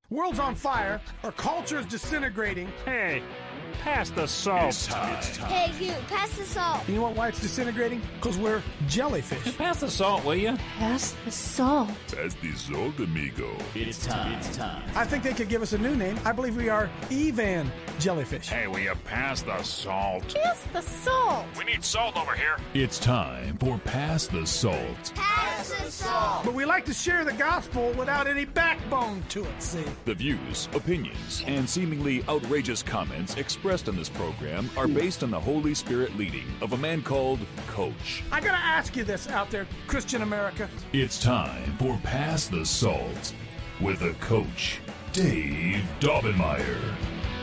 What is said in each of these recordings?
World's on fire. Our culture is disintegrating. Hey, pass the salt. It's time. Hey, you, pass the salt. You know what? Why it's disintegrating? Because we're jellyfish. Pass the salt, will you? Pass the salt. Pass the salt, amigo. It's time. I think they could give us a new name. I believe we are Evan Jellyfish. Hey, will you pass the salt? Pass the salt. We need salt over here. It's time for Pass the Salt. Pass the salt. But we like to share the gospel without any backbone to it, see? The views, opinions, and seemingly outrageous comments expressed in this program are based on the Holy Spirit leading of a man called Coach. I gotta ask you this out there, Christian America. It's time for Pass the Salt with the Coach, Dave Daubenmire.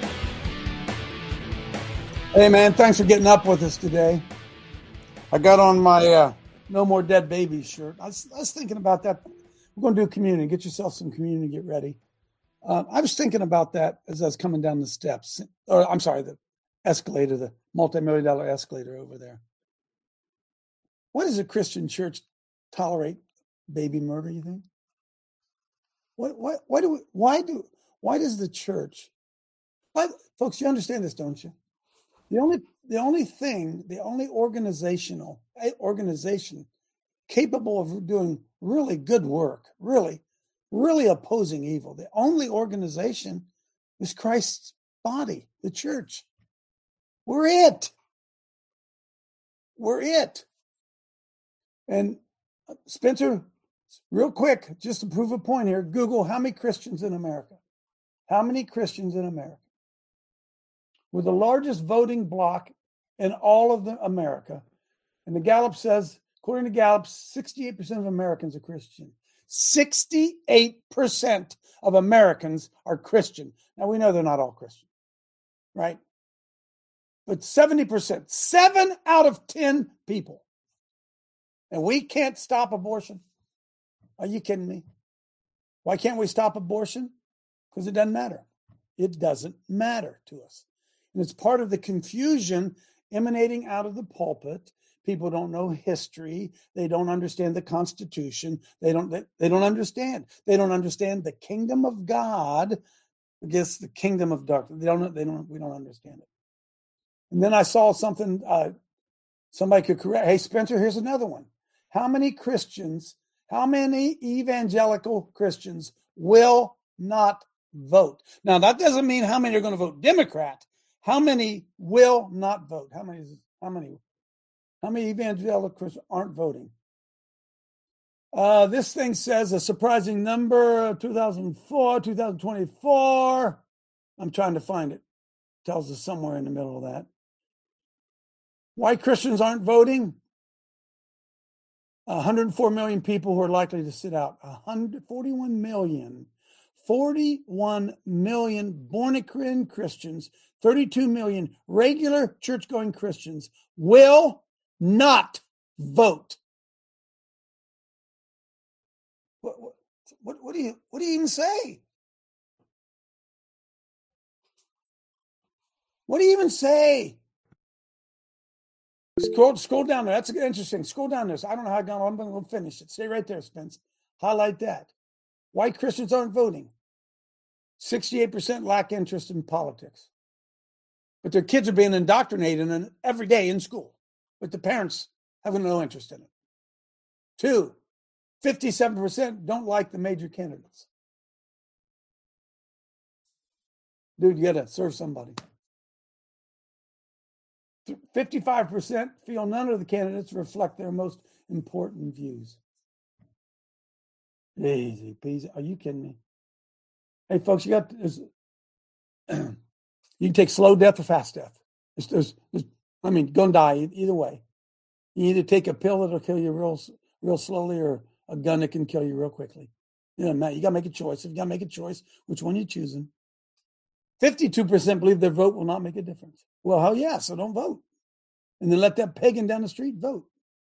Hey, man, thanks for getting up with us today. I got on my No More Dead Babies shirt. I was thinking about that. We're going to do communion. Get yourself some communion. Get ready. I was thinking about that as I was coming down the steps. Or, I'm sorry, the escalator, the multi-million-dollar escalator over there. Why does a Christian church tolerate baby murder, you think? Why does the church... Folks, you understand this, don't you? The only organization capable of doing really good work, really opposing evil, the only organization is Christ's body, the church. We're it. And Spencer, real quick, just to prove a point here, Google how many Christians in America. How many Christians in America? We're the largest voting bloc in all of America. And the Gallup says, according to Gallup, 68% of Americans are Christian. 68% of Americans are Christian. Now, we know they're not all Christian, right? But 70%, 7 out of 10 people. And we can't stop abortion. Are you kidding me? Why can't we stop abortion? Because it doesn't matter. It doesn't matter to us. And it's part of the confusion emanating out of the pulpit. People don't know history. They don't understand the Constitution. They don't understand. They don't understand the kingdom of God against the kingdom of darkness. We don't understand it. And then I saw something, somebody could correct. Hey, Spencer, here's another one. How many evangelical Christians will not vote? Now, that doesn't mean how many are going to vote Democrat. How many will not vote? How many evangelical Christians aren't voting? This thing says a surprising number, 2024. I'm trying to find it. Tells us somewhere in the middle of that. Why Christians aren't voting? 104 million people who are likely to sit out. 41 million born-again Christians, 32 million regular church-going Christians will not vote. What do you even say? What do you even say? Scroll down there. That's interesting. Scroll down there. I don't know how I got on. I'm going to finish it. Stay right there, Spence. Highlight that. Why Christians aren't voting. 68% lack interest in politics. But their kids are being indoctrinated in every day in school, but the parents have no interest in it. 2, 57% don't like the major candidates. Dude, you got to serve somebody. 55% feel none of the candidates reflect their most important views. Easy peasy. Are you kidding me? Hey, folks, you can take slow death or fast death. Going to die either way. You either take a pill that'll kill you real slowly or a gun that can kill you real quickly. You got to make a choice. If you got to make a choice, which one are you choosing? 52% believe their vote will not make a difference. Well, hell yeah, so don't vote. And then let that pagan down the street vote.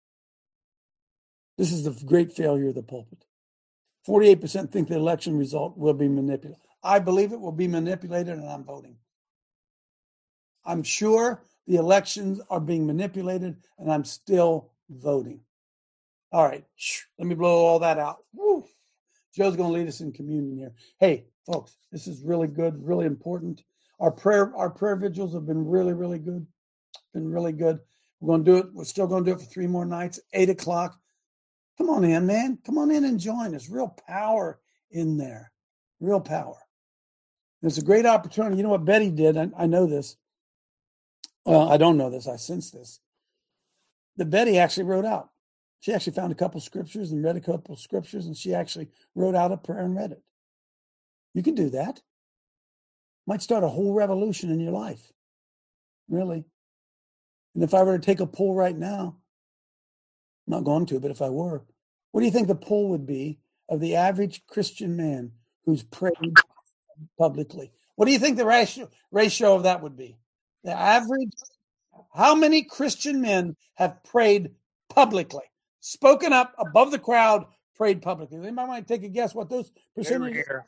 This is the great failure of the pulpit. 48% think the election result will be manipulated. I believe it will be manipulated, and I'm voting. I'm sure the elections are being manipulated, and I'm still voting. All right, let me blow all that out. Woo. Joe's going to lead us in communion here. Hey, folks, this is really good, really important. Our prayer vigils have been really, really good. Been really good. We're going to do it. We're still going to do it for 3 more nights, 8 o'clock. Come on in, man. Come on in and join. There's real power in there. Real power. It's a great opportunity. You know what Betty did? I know this. Well, I don't know this. I sense this. That Betty actually wrote out. She actually found a couple scriptures and read a couple scriptures, and she actually wrote out a prayer and read it. You can do that. Might start a whole revolution in your life. Really. And if I were to take a poll right now, I'm not going to, but if I were, what do you think the poll would be of the average Christian man who's prayed publicly? What do you think the ratio of that would be? The average, how many Christian men have prayed publicly, spoken up above the crowd, prayed publicly? Anybody want to take a guess what those percentages are?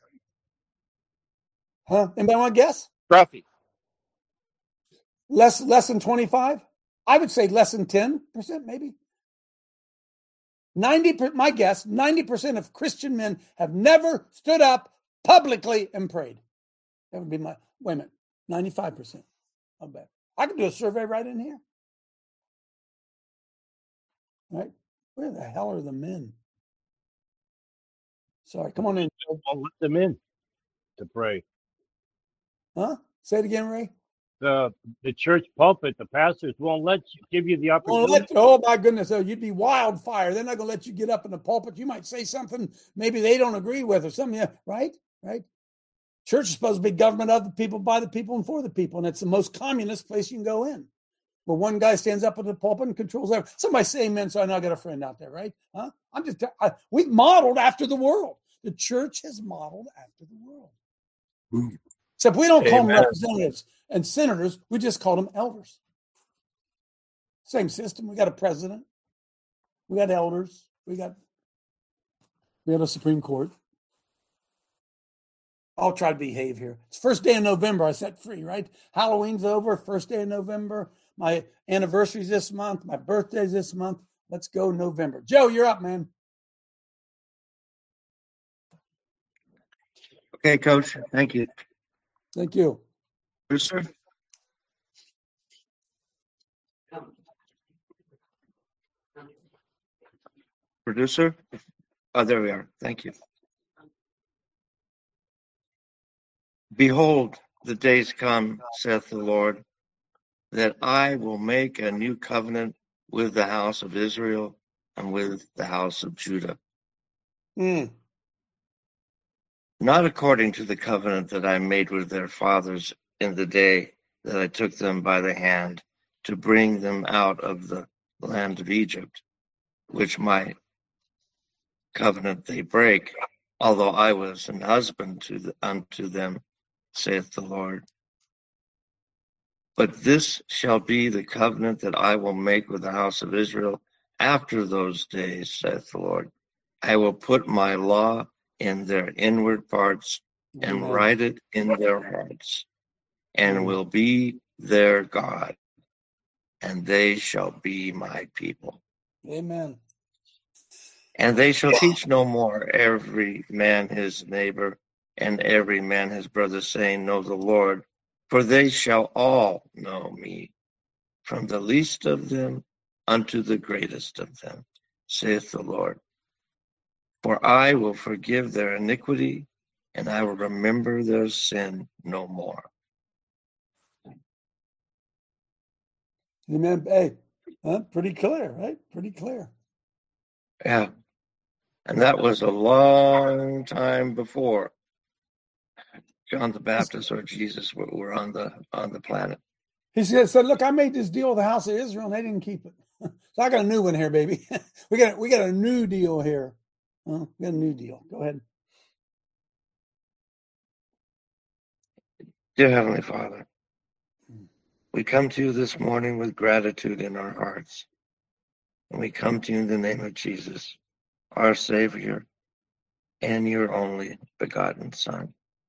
Huh? Anybody want to guess? Scruffy. Less than 25? I would say less than 10%, maybe. my guess, 90% of Christian men have never stood up publicly and prayed. That would be my, wait a minute, 95%. I'll bet. I could do a survey right in here. Right? Where the hell are the men? Sorry, come on in. I'll let them in to pray. Huh? Say it again, Ray. The church pulpit, the pastors won't let you, give you the opportunity. Oh my goodness! Oh, you'd be wildfire. They're not going to let you get up in the pulpit. You might say something maybe they don't agree with or something. Yeah, right? Church is supposed to be government of the people, by the people, and for the people, and it's the most communist place you can go in. Where one guy stands up at the pulpit and controls everything. Somebody say amen, so I know I got a friend out there, right? Huh? We've modeled after the world. The church has modeled after the world. Except we don't call them representatives and senators. We just call them elders. Same system. We got a president. We got elders. We got a Supreme Court. I'll try to behave here. It's first day of November. I set free, right? Halloween's over. First day of November. My anniversary's this month. My birthday's this month. Let's go November. Joe, you're up, man. Okay, Coach. Thank you. Thank you. Producer? Producer? Oh, there we are. Thank you. Behold, the days come, saith the Lord, that I will make a new covenant with the house of Israel and with the house of Judah. Not according to the covenant that I made with their fathers in the day that I took them by the hand to bring them out of the land of Egypt, which my covenant they break, although I was an husband unto them, saith the Lord. But this shall be the covenant that I will make with the house of Israel after those days, saith the Lord. I will put my law in their inward parts and write it in their hearts, and will be their God, and they shall be my people. Amen. And they shall teach no more every man his neighbor and every man his brother, saying, Know the Lord, for they shall all know me, from the least of them unto the greatest of them, saith the Lord. For I will forgive their iniquity, and I will remember their sin no more. Amen. Hey, pretty clear, right? Pretty clear. Yeah. And that was a long time before John the Baptist or Jesus were on the planet. He said, look, I made this deal with the house of Israel, and they didn't keep it. So I got a new one here, baby. we got a new deal here. We got a new deal. Go ahead. Dear Heavenly Father, we come to you this morning with gratitude in our hearts. And we come to you in the name of Jesus, our Savior, and your only begotten Son.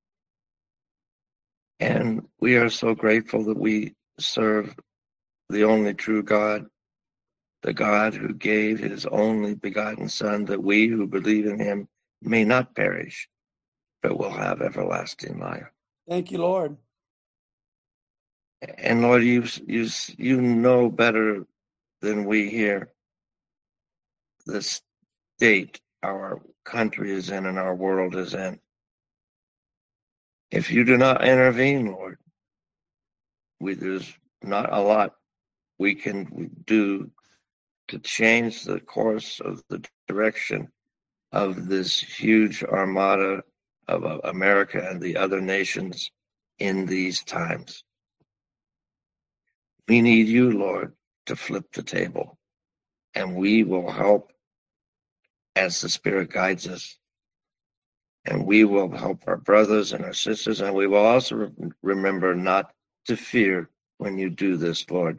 And we are so grateful that we serve the only true God, the God who gave his only begotten Son, that we who believe in him may not perish, but will have everlasting life. Thank you, Lord. And Lord, you know better than we here the state our country is in and our world is in. If you do not intervene, Lord, there's not a lot we can do to change the course of the direction of this huge armada of America and the other nations in these times. We need you, Lord, to flip the table, and we will help as the Spirit guides us. And we will help our brothers and our sisters, and we will also remember not to fear when you do this, Lord.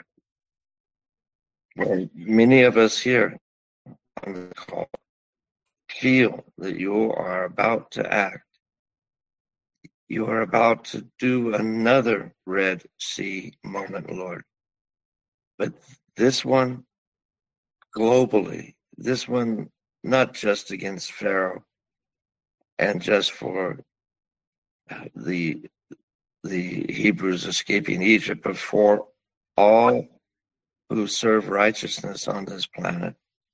Well, many of us here on the call feel that you are about to act. You are about to do another Red Sea moment, Lord. But this one, globally, this one, not just against Pharaoh and just for the Hebrews escaping Egypt, but for all who serve righteousness on this planet.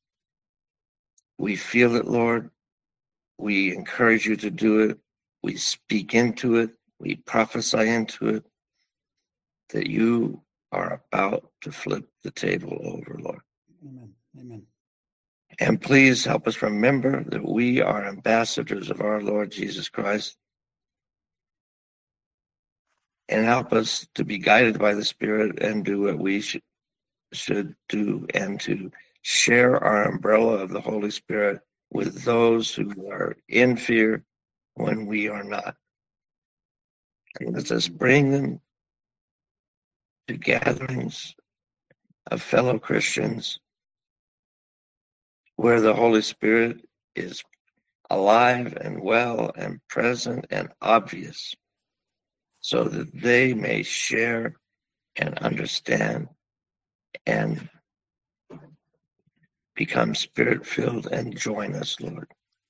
We feel it, Lord. We encourage you to do it. We speak into it. We prophesy into it that you are about to flip the table over, Lord. Amen. Amen. And please help us remember that we are ambassadors of our Lord Jesus Christ. And help us to be guided by the Spirit and do what we should do, and to share our umbrella of the Holy Spirit with those who are in fear when we are not. And let us bring them to gatherings of fellow Christians where the Holy Spirit is alive and well and present and obvious, so that they may share and understand and become Spirit-filled and join us, Lord.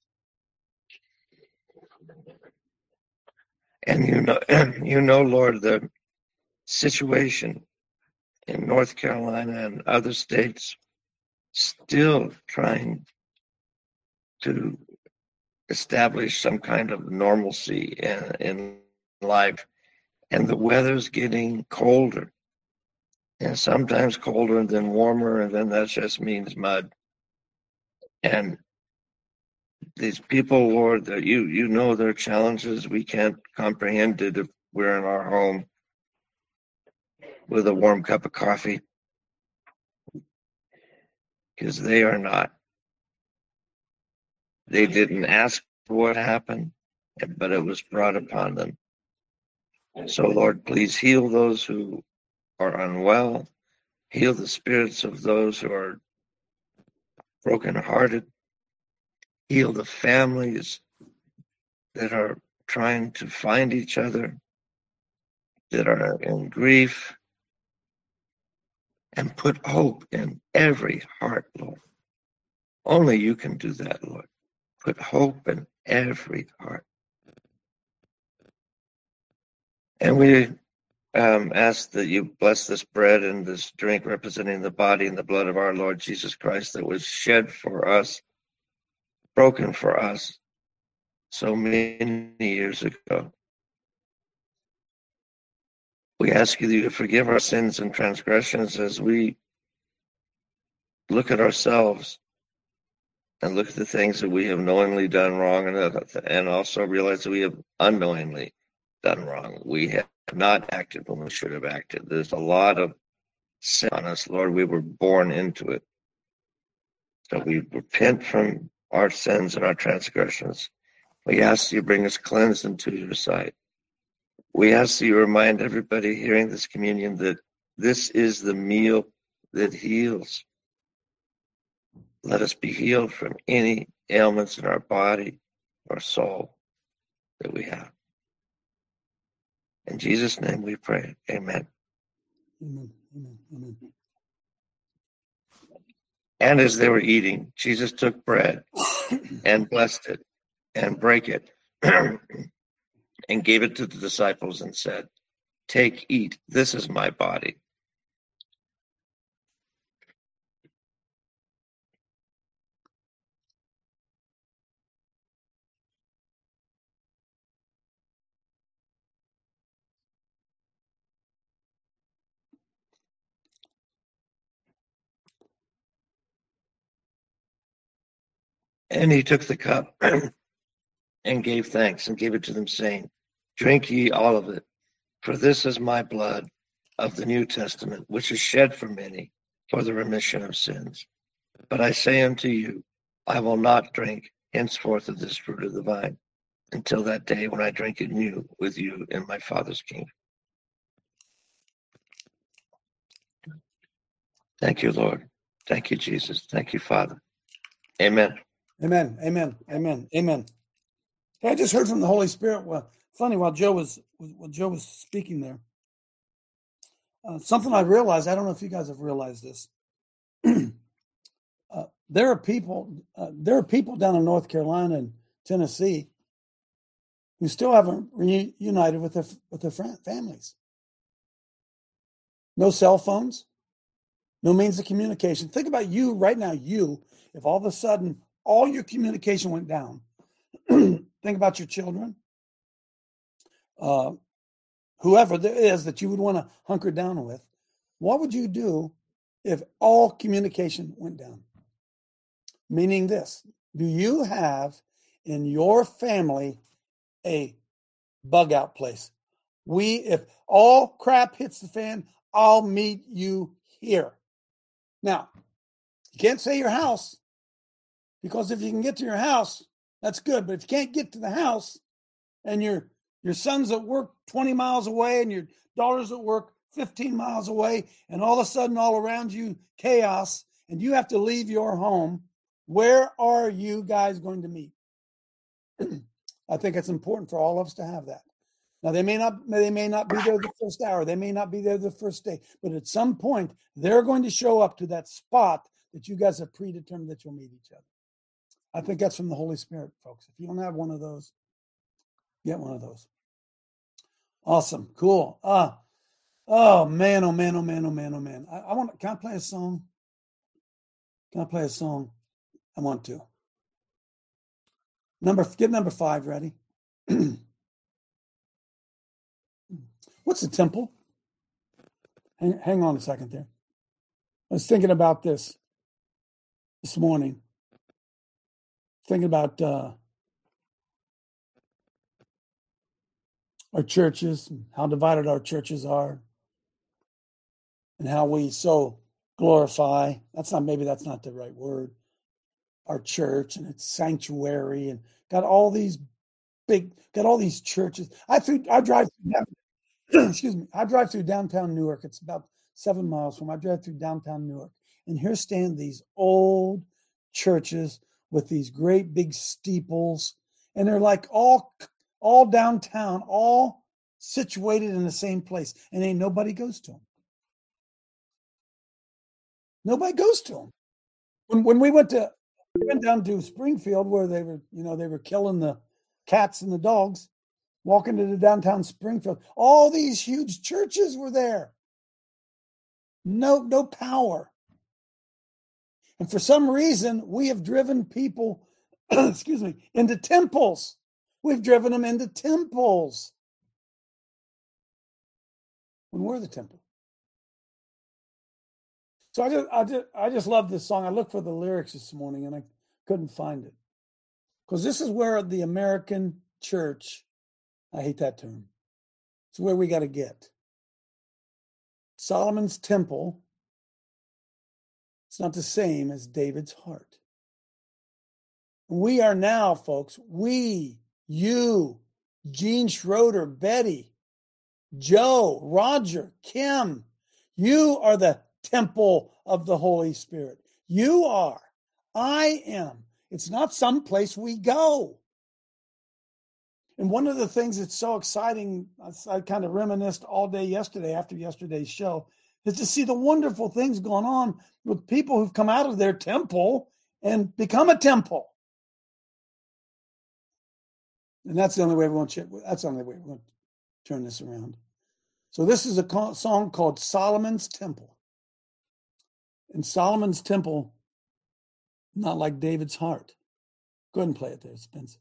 And you know, Lord, the situation in North Carolina and other states still trying to establish some kind of normalcy in life. And the weather's getting colder, and sometimes colder and then warmer, and then that just means mud. And these people, Lord, that you know their challenges. We can't comprehend it if we're in our home with a warm cup of coffee, because they are not. They didn't ask for what happened, but it was brought upon them. So, Lord, please heal those who are unwell. Heal the spirits of those who are brokenhearted. Heal the families that are trying to find each other, that are in grief. And put hope in every heart, Lord. Only you can do that, Lord. Put hope in every heart. And we ask that you bless this bread and this drink representing the body and the blood of our Lord Jesus Christ that was shed for us, broken for us so many years ago. We ask you to forgive our sins and transgressions as we look at ourselves and look at the things that we have knowingly done wrong, and also realize that we have unknowingly done wrong. We have not acted when we should have acted. There's a lot of sin on us, Lord. We were born into it. So we repent from our sins and our transgressions. We ask you to bring us cleansed into your sight. We ask that you remind everybody hearing this communion that this is the meal that heals. Let us be healed from any ailments in our body or soul that we have. In Jesus' name we pray. Amen. Amen. Amen. Amen. And as they were eating, Jesus took bread and blessed it and break it, and gave it to the disciples and said, "Take, eat, this is my body." And he took the cup and gave thanks and gave it to them, saying, "Drink ye all of it, for this is my blood of the New Testament, which is shed for many for the remission of sins. But I say unto you, I will not drink henceforth of this fruit of the vine until that day when I drink it new with you in my Father's kingdom." Thank you, Lord. Thank you, Jesus. Thank you, Father. Amen. Amen. Amen. Amen. Amen. Hey, I just heard from the Holy Spirit. Well, funny, while Joe was speaking there, something I realized. I don't know if you guys have realized this. There are people down in North Carolina and Tennessee who still haven't reunited with their families. No cell phones, no means of communication. Think about you right now. If all of a sudden all your communication went down, think about your children, whoever there is that you would want to hunker down with. What would you do if all communication went down? Meaning this, do you have in your family a bug out place? If all crap hits the fan, I'll meet you here. Now, you can't say your house, because if you can get to your house, that's good. But if you can't get to the house and your son's at work 20 miles away and your daughter's at work 15 miles away, and all of a sudden all around you chaos, and you have to leave your home, where are you guys going to meet? I think it's important for all of us to have that. Now, they may not be there the first hour. They may not be there the first day. But at some point, they're going to show up to that spot that you guys have predetermined that you'll meet each other. I think that's from the Holy Spirit, folks. If you don't have one of those, get one of those. Awesome. Cool. Oh, man, oh, man, oh, man, oh, man, oh, man. Can I play a song? Can I play a song? I want to. Get number 5 ready. What's the temple? Hang on a second there. I was thinking about this morning. Thinking about our churches, and how divided our churches are, and how we so glorify. That's not the right word. Our church and its sanctuary, and got all these churches. I drive through downtown Newark. It's about 7 miles from. I drive through downtown Newark, and here stand these old churches with these great big steeples, and they're like all downtown, all situated in the same place, and ain't nobody goes to them. Nobody goes to them. When we went down to Springfield, where they were killing the cats and the dogs, walking to the downtown Springfield, all these huge churches were there. No power. And for some reason, we have driven people, into temples. We've driven them into temples. When we're the temple. So I just love this song. I looked for the lyrics this morning and I couldn't find it. Because this is where the American church, I hate that term, it's where we got to get. Solomon's temple, it's not the same as David's heart. We are now, folks, you, Gene Schroeder, Betty, Joe, Roger, Kim, you are the temple of the Holy Spirit. You are. I am. It's not some place we go. And one of the things that's so exciting, I kind of reminisced all day yesterday after yesterday's show, is to see the wonderful things going on with people who've come out of their temple and become a temple. And that's the only way we're going to turn this around. So this is a song called Solomon's Temple. And Solomon's Temple, not like David's heart. Go ahead and play it there, Spence.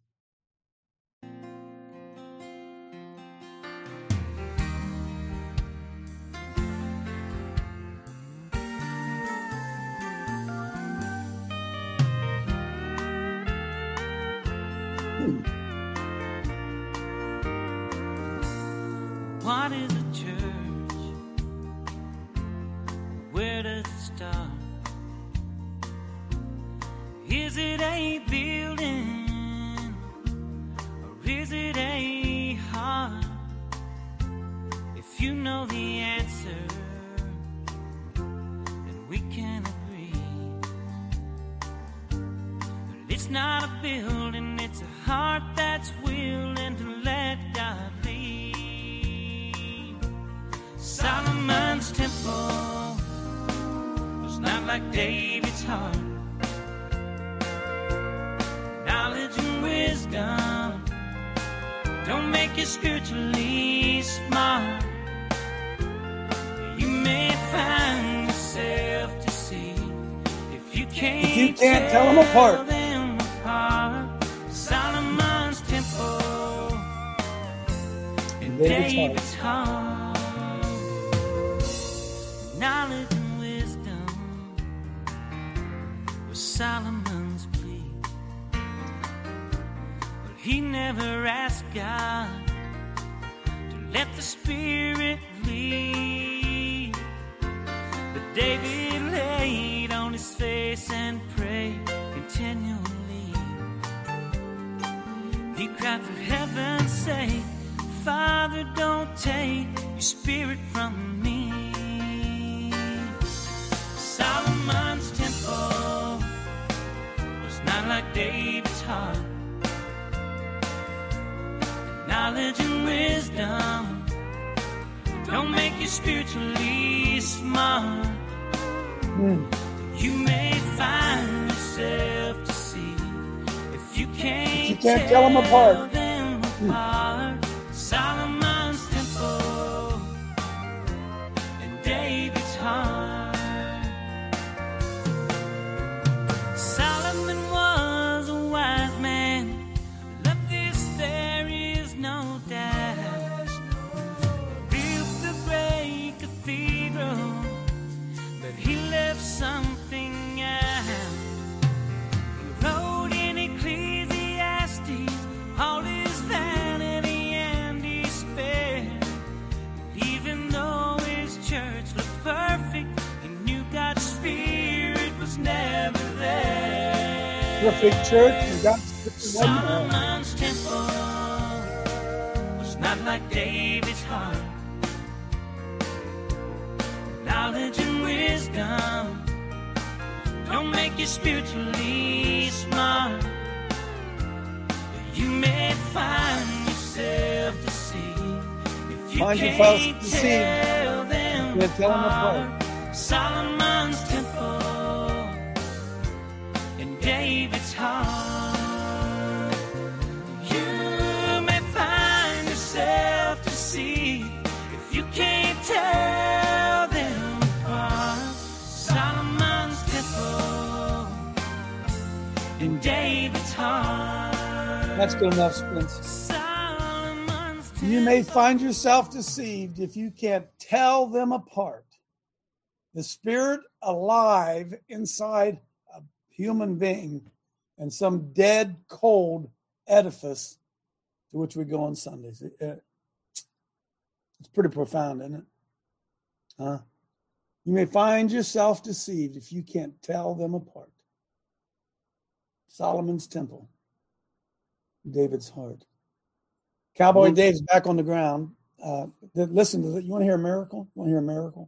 What is a church? Where does it start? Is it a building or is it a heart? If you know the answer, then we can agree. But it's not a building, it's a heart that's willing to let God lead. Solomon's temple was not like David's heart. Knowledge and wisdom don't make you spiritually smart. You may find yourself deceived if you can't tell them apart. Solomon's temple and David's heart. Knowledge and wisdom was Solomon's plea, but he never asked God to let the Spirit lead. But David laid on his face and prayed continually. He cried for heaven's sake, Father, don't take your Spirit from me. Solomon's temple was not like David's heart. Knowledge and wisdom don't make you spiritually smart. You may find yourself deceived if you can't tell them apart. Solomon's temple and David's heart. Solomon was a wise man. Love this there is no doubt. Built a great cathedral, but he left something out. He wrote in Ecclesiastes all his vanity and despair. Even though his church looked perfect, he knew God's Spirit was never there. Perfect church and God's Spirit wasn't there. Solomon's temple was not like David's heart. Knowledge and wisdom don't make you spiritually smart. You may find yourself deceived if you can't tell them apart. Solomon's temple and David's heart. You may find yourself deceived if you can't tell them apart. Solomon's temple and David's heart. That's good enough, Spence. You may find yourself deceived if you can't tell them apart. The Spirit alive inside a human being and some dead, cold edifice to which we go on Sundays. It's pretty profound, isn't it? You may find yourself deceived if you can't tell them apart. Solomon's temple, David's heart. Cowboy Dave's back on the ground. Listen to that. You want to hear a miracle? You want to hear a miracle?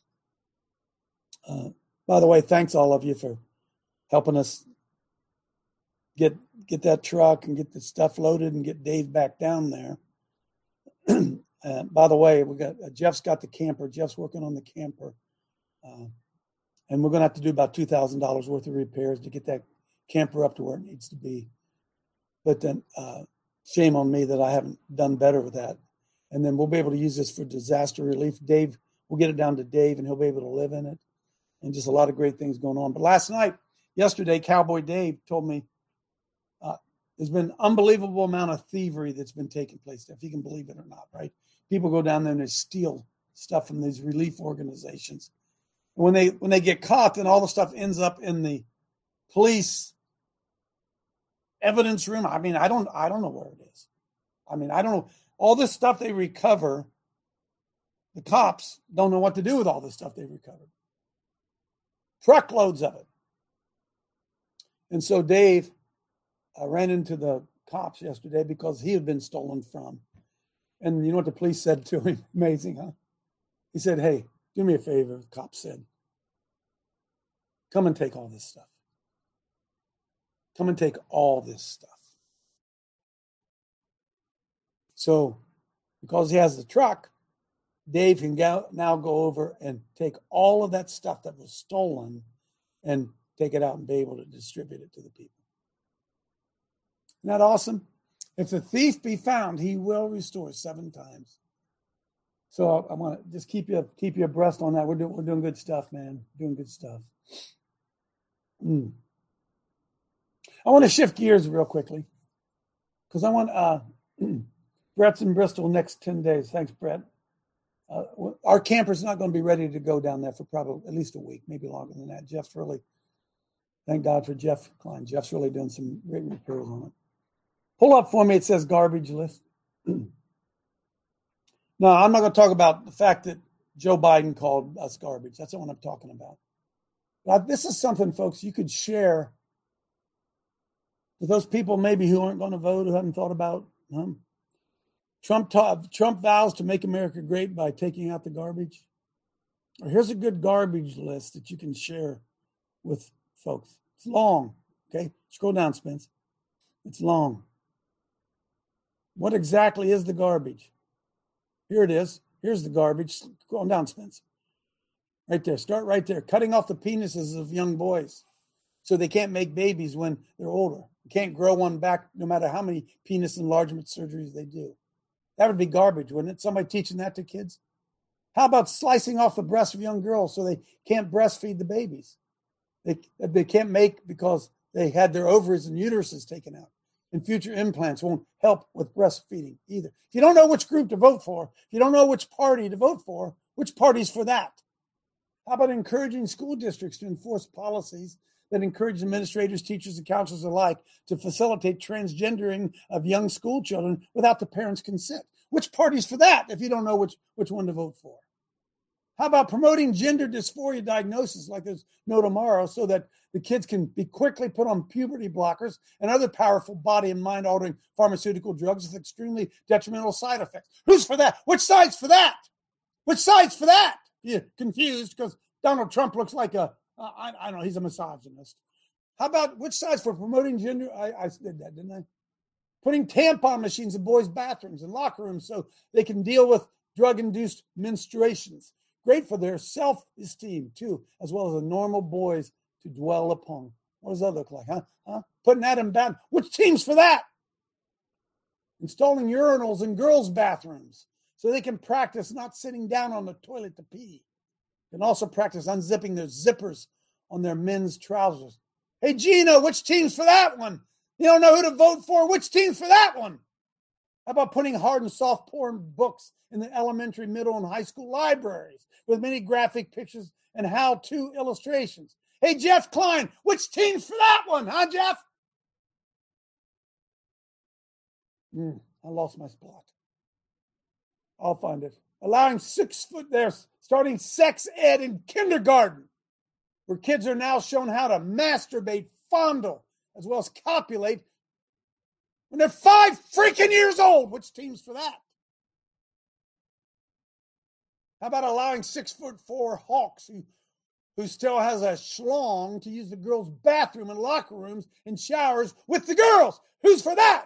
By the way, thanks all of you for helping us get that truck and get the stuff loaded and get Dave back down there. By the way, we got Jeff's got the camper. Jeff's working on the camper, and we're going to have to do about $2,000 worth of repairs to get that camper up to where it needs to be. But then Shame on me that I haven't done better with that. And then we'll be able to use this for disaster relief. Dave, we'll get it down to Dave, and he'll be able to live in it. And just a lot of great things going on. But yesterday, Cowboy Dave told me there's been an unbelievable amount of thievery that's been taking place there, if you can believe it or not, right? People go down there and they steal stuff from these relief organizations. And when they get caught, then all the stuff ends up in the police evidence room. I mean, I don't know where it is. I mean, I don't know. All this stuff they recover, the cops don't know what to do with all this stuff they recovered. Truckloads of it. And so Dave ran into the cops yesterday because he had been stolen from. And you know what the police said to him? Amazing, huh? He said, "Hey, do me a favor," the cop said. "Come and take all this stuff. Come and take all this stuff." So, because he has the truck, Dave can now go over and take all of that stuff that was stolen and take it out and be able to distribute it to the people. Isn't that awesome? If the thief be found, he will restore 7 times. So I want to just keep you abreast on that. We're doing good stuff, man. Doing good stuff. I want to shift gears real quickly because I want Brett's in Bristol next 10 days. Thanks, Brett. Our camper's not going to be ready to go down there for probably at least a week, maybe longer than that. Thank God for Jeff Klein. Jeff's really doing some great repairs on it. Pull up for me. It says garbage list. No, I'm not going to talk about the fact that Joe Biden called us garbage. That's not what I'm talking about. But this is something, folks, you could share with those people maybe who aren't going to vote, who haven't thought about Trump vows to make America great by taking out the garbage. Or here's a good garbage list that you can share with folks. It's long, okay? Scroll down, Spence. It's long. What exactly is the garbage? Here it is. Here's the garbage. Scroll down, Spence. Right there. Start right there. Cutting off the penises of young boys so they can't make babies when they're older. You can't grow one back no matter how many penis enlargement surgeries they do. That would be garbage, wouldn't it? Somebody teaching that to kids? How about slicing off the breasts of young girls so they can't breastfeed the babies? They can't make because they had their ovaries and uteruses taken out. And future implants won't help with breastfeeding either. If you don't know which group to vote for, if you don't know which party to vote for, which party's for that? How about encouraging school districts to enforce policies that encourage administrators, teachers, and counselors alike to facilitate transgendering of young school children without the parents' consent? Which party's for that if you don't know which one to vote for? How about promoting gender dysphoria diagnosis like there's no tomorrow so that the kids can be quickly put on puberty blockers and other powerful body and mind altering pharmaceutical drugs with extremely detrimental side effects? Who's for that? Which side's for that? Which side's for that? You're confused because Donald Trump looks like I don't know, he's a misogynist. How about which side's for promoting gender? I did that, didn't I? Putting tampon machines in boys' bathrooms and locker rooms so they can deal with drug-induced menstruations. Great for their self-esteem, too, as well as the normal boys to dwell upon. What does that look like, huh? Putting that in bed. Which team's for that? Installing urinals in girls' bathrooms so they can practice not sitting down on the toilet to pee. They can also practice unzipping their zippers on their men's trousers. Hey, Gino, which team's for that one? You don't know who to vote for? Which team's for that one? How about putting hard and soft porn books in the elementary, middle, and high school libraries with many graphic pictures and how-to illustrations? Hey, Jeff Klein, which team's for that one, huh, Jeff? I lost my spot. I'll find it. Allowing 6 foot there, starting sex ed in kindergarten, where kids are now shown how to masturbate, fondle, as well as copulate when they're 5 freaking years old. Which team's for that? How about allowing 6'4" hawks who still has a schlong to use the girls' bathroom and locker rooms and showers with the girls? Who's for that?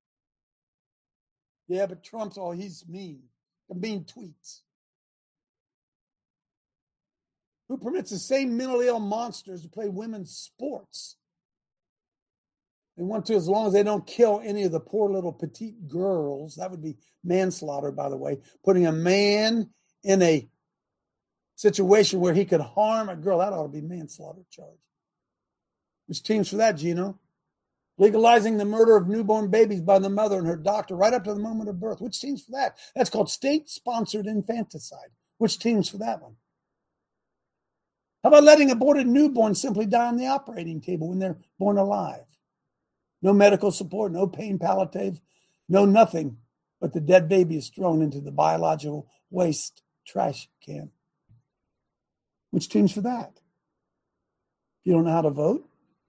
Yeah, but Trump's he's mean. The mean tweets. Who permits the same mentally ill monsters to play women's sports They want to, as long as they don't kill any of the poor little petite girls. That would be manslaughter, by the way. Putting a man in a situation where he could harm a girl, that ought to be manslaughter charge. Which team's for that, Gino? Legalizing the murder of newborn babies by the mother and her doctor right up to the moment of birth. Which team's for that? That's called state-sponsored infanticide. Which team's for that one? How about letting aborted newborns simply die on the operating table when they're born alive? No medical support, no pain palliative, no nothing, but the dead baby is thrown into the biological waste trash can. Which team's for that? You don't know how to vote?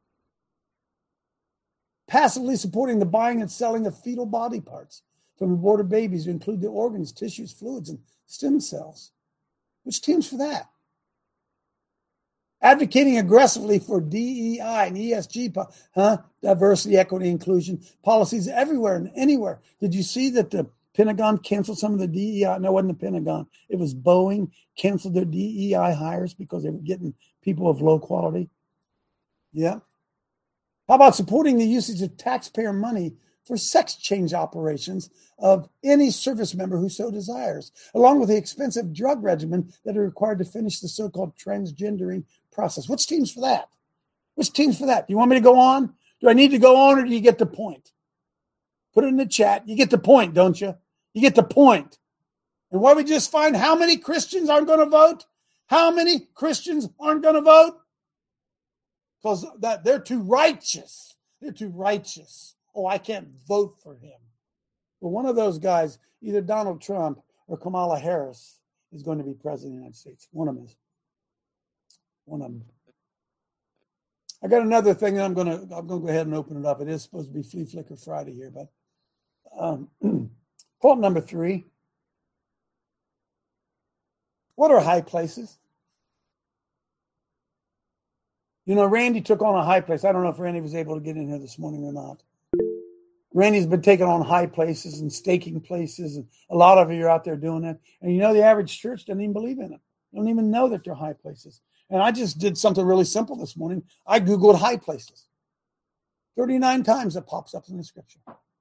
Passively supporting the buying and selling of fetal body parts from aborted babies to include the organs, tissues, fluids, and stem cells. Which team's for that? Advocating aggressively for DEI and ESG, diversity, equity, inclusion policies everywhere and anywhere. Did you see that the Pentagon canceled some of the DEI? No, it wasn't the Pentagon. It was Boeing canceled their DEI hires because they were getting people of low quality. Yeah. How about supporting the usage of taxpayer money for sex change operations of any service member who so desires, along with the expensive drug regimen that are required to finish the so-called transgendering process? Which team's for that? Which team's for that? Do you want me to go on? Do I need to go on, or do you get the point? Put it in the chat. You get the point, don't you? You get the point. And why we just find how many Christians aren't going to vote? How many Christians aren't going to vote? Because that they're too righteous. They're too righteous. Oh, I can't vote for him. Well, one of those guys, either Donald Trump or Kamala Harris, is going to be president of the United States. One of them is. One of them. I got another thing that I'm going to go ahead and open it up. It is supposed to be Flea Flicker Friday here, but point number 3. What are high places? You know, Randy took on a high place. I don't know if Randy was able to get in here this morning or not. Randy's been taking on high places and staking places, and a lot of you are out there doing it. And you know, the average church doesn't even believe in it. They don't even know that they're high places. And I just did something really simple this morning. I Googled high places. 39 times it pops up in the scripture.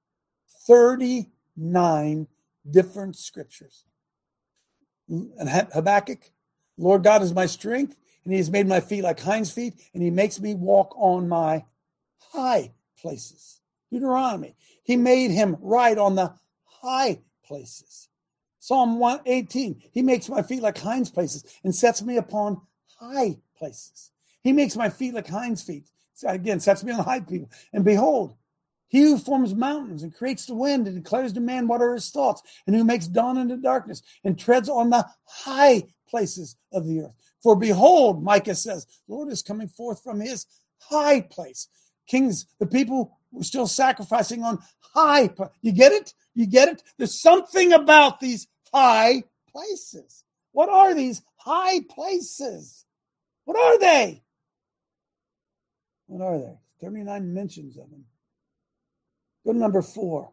39 different scriptures. And Habakkuk, Lord God is my strength, and he has made my feet like hinds' feet, and he makes me walk on my high places. Deuteronomy, he made him ride on the high places. Psalm 118, he makes my feet like hinds' places and sets me upon high places. He makes my feet like hinds' feet. Again, sets me on high people. And behold, he who forms mountains and creates the wind and declares to man what are his thoughts, and who makes dawn into darkness and treads on the high places of the earth. For behold, Micah says, the Lord is coming forth from his high place. Kings, the people were still sacrificing on high. You get it? You get it? There's something about these high places. What are these high places? What are they? What are they? 39 mentions of them. Go to number 4.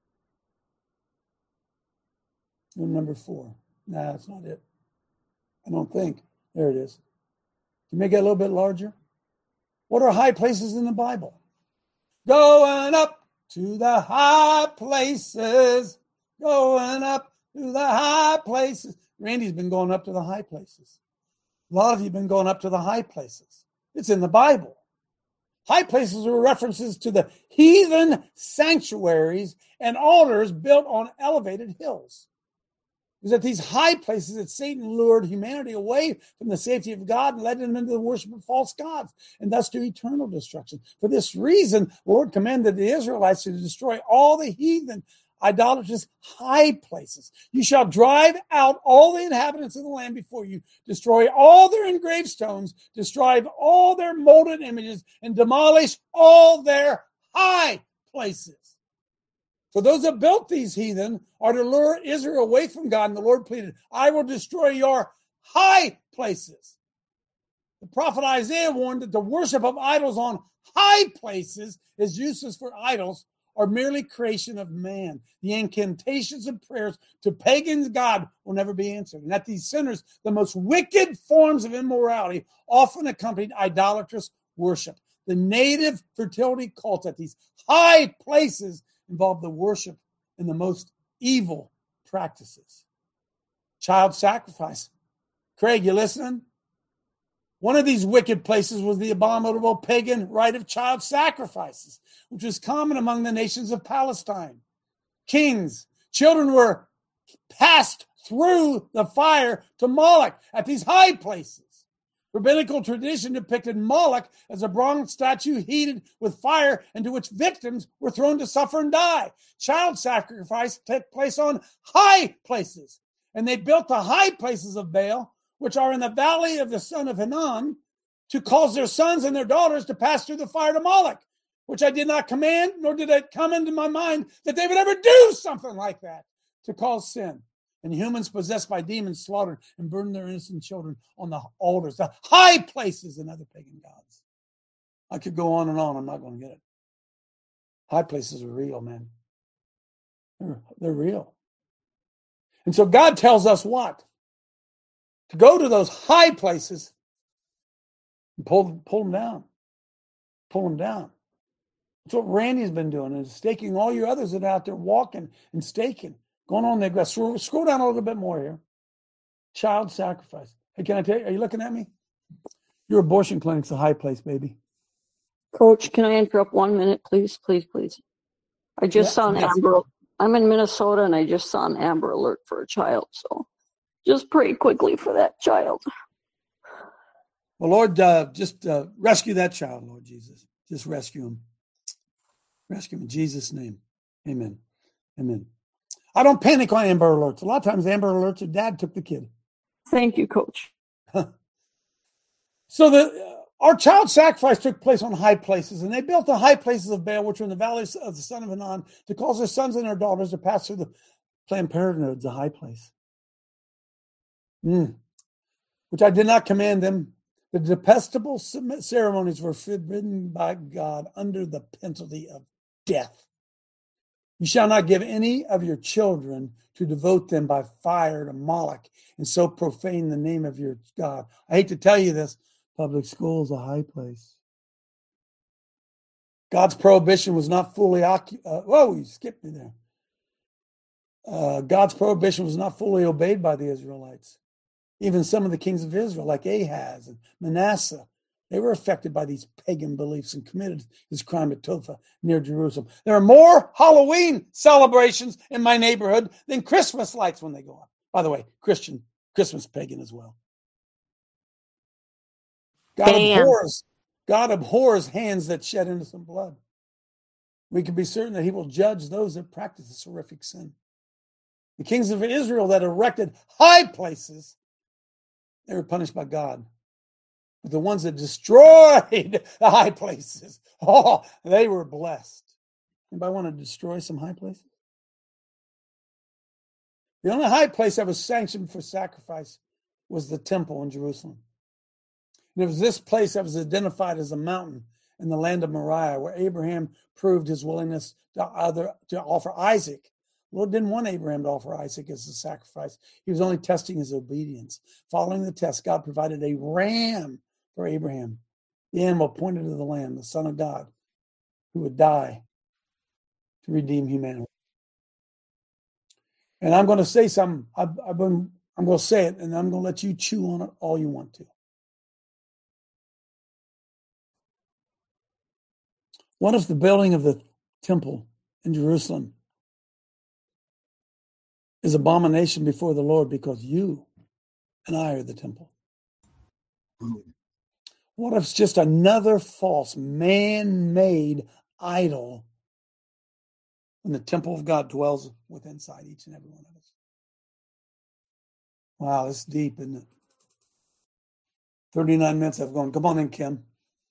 Go to number 4. Nah, that's not it. I don't think. There it is. Can you make it a little bit larger? What are high places in the Bible? Going up to the high places. Going up to the high places. Randy's been going up to the high places. A lot of you have been going up to the high places. It's in the Bible. High places are references to the heathen sanctuaries and altars built on elevated hills. It was at these high places that Satan lured humanity away from the safety of God and led them into the worship of false gods, and thus to eternal destruction. For this reason, the Lord commanded the Israelites to destroy all the heathen idolatrous high places. You shall drive out all the inhabitants of the land before you, destroy all their engraved stones, destroy all their molded images, and demolish all their high places. For those that built these heathen are to lure Israel away from God, and the Lord pleaded, I will destroy your high places. The prophet Isaiah warned that the worship of idols on high places is useless, for idols are merely creation of man. The incantations and prayers to pagan God will never be answered. And that these sinners, the most wicked forms of immorality, often accompanied idolatrous worship. The native fertility cults at these high places involved the worship and the most evil practices. Child sacrifice. Craig, you listening? One of these wicked places was the abominable pagan rite of child sacrifices, which was common among the nations of Palestine. Kings, children were passed through the fire to Moloch at these high places. Rabbinical tradition depicted Moloch as a bronze statue heated with fire into which victims were thrown to suffer and die. Child sacrifice took place on high places, and they built the high places of Baal, which are in the valley of the son of Hinnom, to cause their sons and their daughters to pass through the fire to Moloch, which I did not command, nor did it come into my mind that they would ever do something like that to cause sin. And humans possessed by demons slaughtered and burned their innocent children on the altars, the high places, and other pagan gods. I could go on and on. I'm not going to get it. High places are real, man. They're real. And so God tells us what? To go to those high places and pull them down. Pull them down. That's what Randy's been doing, is staking all you others that are out there walking and staking. Going on there. Scroll down a little bit more here. Child sacrifice. Hey, can I tell you, are you looking at me? Your abortion clinic's a high place, baby. Coach, can I interrupt 1 minute, please? Please, please. I just saw an Amber. I'm in Minnesota, and I just saw an Amber Alert for a child. So just pray quickly for that child. Well, Lord, just rescue that child, Lord Jesus. Just rescue him. Rescue him in Jesus' name. Amen. Amen. I don't panic on Amber Alerts. A lot of times Amber Alerts are dad took the kid. Thank you, Coach. So our child sacrifice took place on high places, and they built the high places of Baal, which were in the valleys of the son of Hinnom, to cause their sons and their daughters to pass through the Planned Parenthood, the high place. Which I did not command them. The detestable ceremonies were forbidden by God under the penalty of death. You shall not give any of your children to devote them by fire to Moloch and so profane the name of your God. I hate to tell you this, public school is a high place. God's prohibition was not fully you skipped me there. God's prohibition was not fully obeyed by the Israelites. Even some of the kings of Israel, like Ahaz and Manasseh, they were affected by these pagan beliefs and committed this crime at Topha near Jerusalem. There are more Halloween celebrations in my neighborhood than Christmas lights when they go on. By the way, Christmas pagan as well. God abhors hands that shed innocent blood. We can be certain that he will judge those that practice this horrific sin. The kings of Israel that erected high places, they were punished by God. But the ones that destroyed the high places, they were blessed. Anybody want to destroy some high places? The only high place that was sanctioned for sacrifice was the temple in Jerusalem. And it was this place that was identified as a mountain in the land of Moriah, where Abraham proved his willingness to offer Isaac. The Lord didn't want Abraham to offer Isaac as a sacrifice. He was only testing his obedience. Following the test, God provided a ram for Abraham. The animal pointed to the Lamb, the Son of God, who would die to redeem humanity. And I'm going to say something. I'm going to say it, and I'm going to let you chew on it all you want to. What if the building of the temple in Jerusalem is abomination before the Lord because you and I are the temple? What if it's just another false man-made idol when the temple of God dwells within inside each and every one of us? Wow, it's deep, isn't it? 39 minutes I've gone. Come on in, Kim.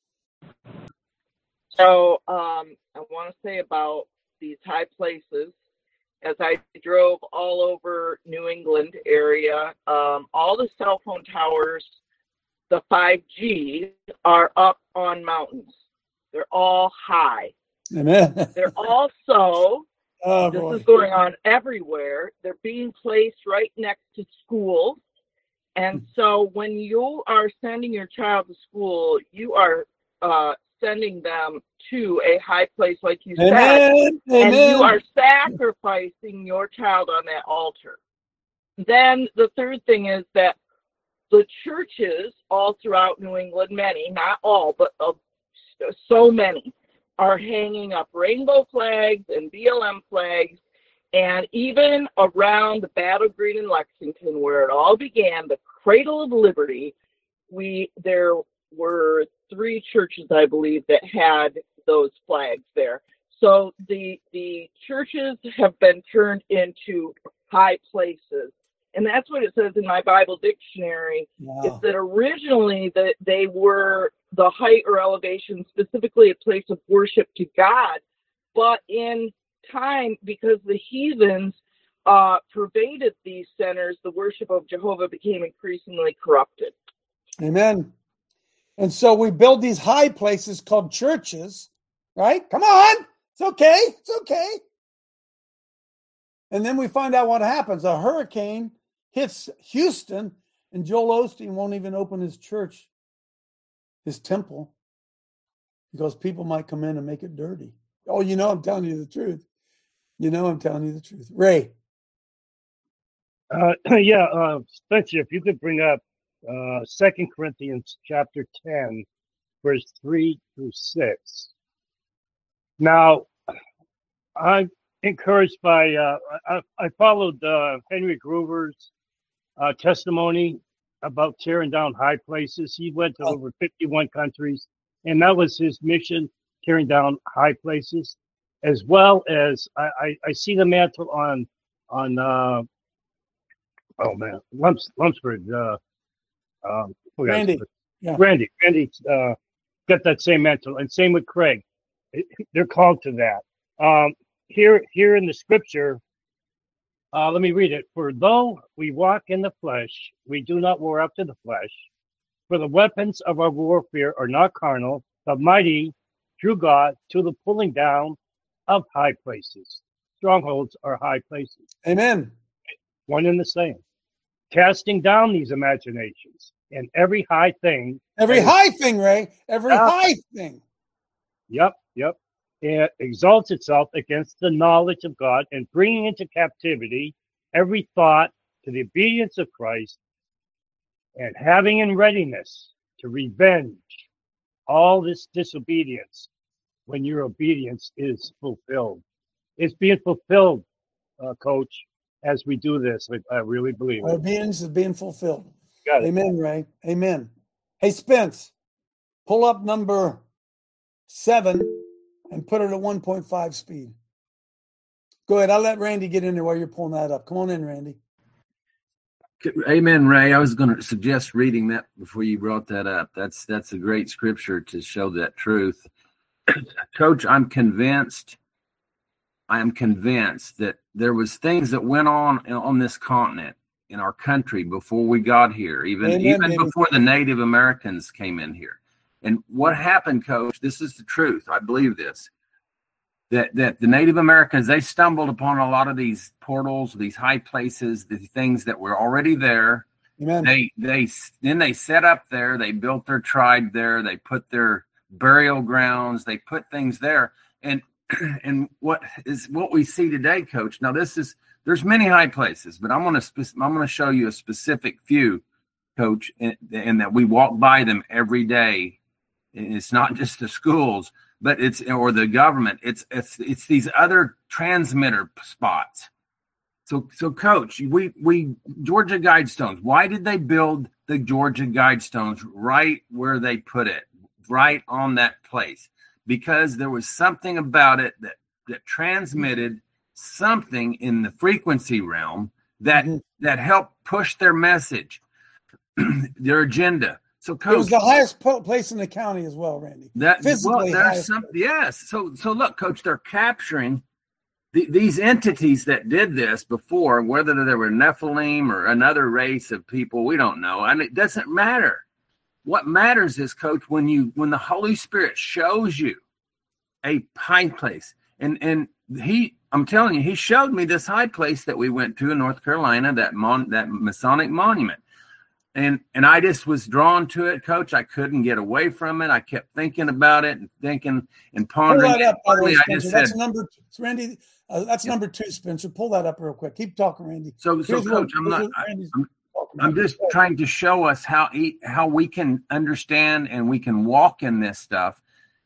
So I want to say about these high places. As I drove all over New England area, all the cell phone towers, the 5G, are up on mountains. They're all high. Amen. They're also, this boy. is going on everywhere, they're being placed right next to schools. And so when you are sending your child to school, you are sending them to a high place, like you Amen. said, and Amen. you are sacrificing your child on that altar. Then the third thing is that the churches all throughout New England, many, not all, but so many, are hanging up rainbow flags and BLM flags. And even around the Battle Green in Lexington, where it all began, the Cradle of Liberty, there were 3 churches, I believe, that had those flags there. So the churches have been turned into high places. And that's what it says in my Bible dictionary. Wow. Is that originally that they were the height or elevation, specifically a place of worship to God. But in time, because the heathens pervaded these centers, the worship of Jehovah became increasingly corrupted. Amen. And so we build these high places called churches, right? Come on. It's okay. It's okay. And then we find out what happens. A hurricane hits Houston, and Joel Osteen won't even open his church, his temple, because people might come in and make it dirty. Oh, I'm telling you the truth. I'm telling you the truth. Ray. Spencer, if you could bring up 2 Corinthians chapter 10, verse 3 through 6. Now, I'm encouraged by, I followed Henry Gruver's testimony about tearing down high places. He went to over 51 countries, and that was his mission, tearing down high places, as well as I see the mantle on Lunsford. Randy. Yeah. Randy got that same mantle, and same with Craig. They're called to that. Here in the scripture, let me read it. For though we walk in the flesh, we do not war after the flesh. For the weapons of our warfare are not carnal, but mighty through God to the pulling down of high places. Strongholds are high places. Amen. One and the same. Casting down these imaginations and every high thing. Every high thing, Ray. Every high thing. Yep. It exalts itself against the knowledge of God, and bringing into captivity every thought to the obedience of Christ, and having in readiness to revenge all this disobedience when your obedience is fulfilled. It's being fulfilled, Coach, as we do this. I really believe it. Obedience is being fulfilled. Got it. Amen, Ray. Amen. Hey, Spence, pull up number 7 and put it at 1.5 speed. Go ahead. I'll let Randy get in there while you're pulling that up. Come on in, Randy. Amen, Ray. I was going to suggest reading that before you brought that up. That's a great scripture to show that truth. Coach, I am convinced that there was things that went on this continent, in our country, before we got here, even before the Native Americans came in here. And what happened, Coach, this is the truth. I believe this, that the Native Americans, they stumbled upon a lot of these portals, these high places, the things that were already there. Amen. They set up there. They built their tribe there. They put their burial grounds. They put things there. And what we see today, Coach. Now there's many high places, but I'm going to show you a specific few, Coach, and that we walk by them every day. And it's not just the schools, but or the government. It's these other transmitter spots. So Coach, we Georgia Guidestones. Why did they build the Georgia Guidestones right where they put it, right on that place? Because there was something about it that transmitted something in the frequency realm that helped push their message, their agenda. So, Coach, it was the highest place in the county as well, Randy. Yes. So look, Coach, they're capturing these entities that did this before, whether they were Nephilim or another race of people, we don't know, and it doesn't matter. What matters is, Coach, when the Holy Spirit shows you a high place, and I'm telling you, he showed me this high place that we went to in North Carolina, that Masonic monument. And I just was drawn to it, Coach. I couldn't get away from it. I kept thinking about it and thinking and pondering. Pull that up, by the way, I Spencer. just That's said, number two, Randy. That's number 2, Spencer. Pull that up real quick. Keep talking, Randy. So Coach, I'm just trying to show us how we can understand and we can walk in this stuff.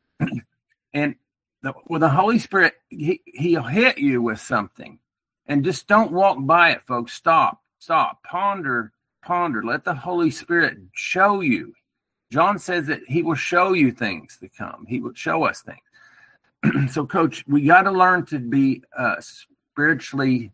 And with the Holy Spirit, he'll hit you with something, and just don't walk by it, folks. Stop, ponder. Let the Holy Spirit show you. John says that he will show you things to come. He will show us things. So, Coach, we got to learn to be spiritually